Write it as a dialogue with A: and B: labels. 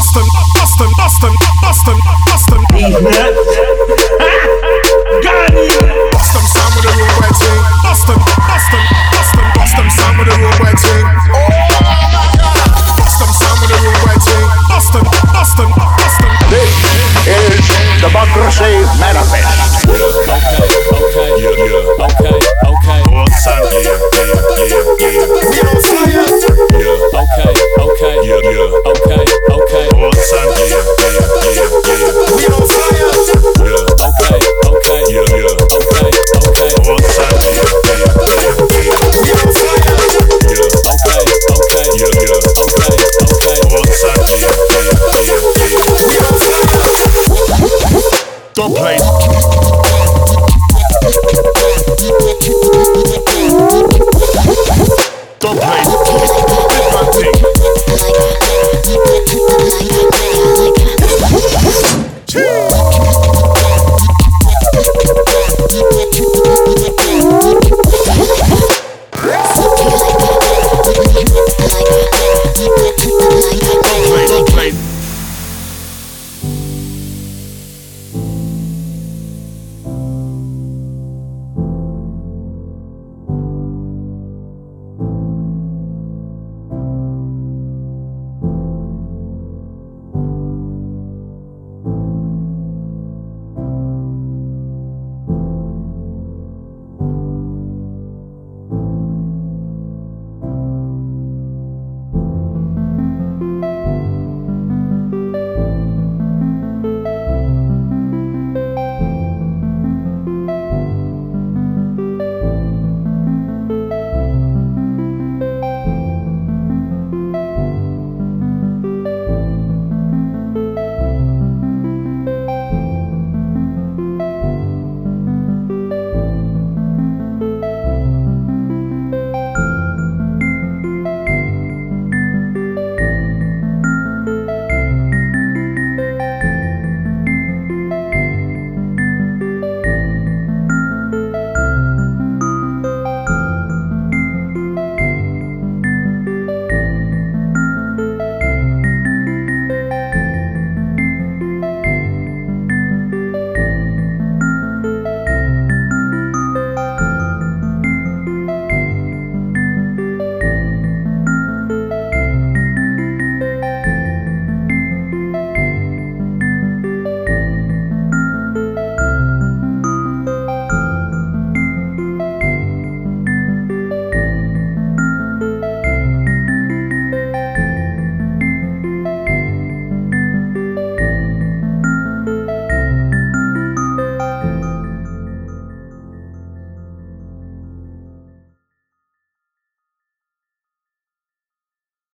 A: These nuts. Got it.
B: Bust them sound with the rude boy ting. Bust them sound with the rude boy ting. Bust them sound with the rude boy ting. Bust them.
C: This is the Democracy Manifest.
D: Okay.
B: One sound, yeah. We on fire.
D: Okay.
B: One sound, yeah. We on fire. One sound, yeah. We on fire. One sound, yeah. We on fire. Don't play. Don't play. This my thing.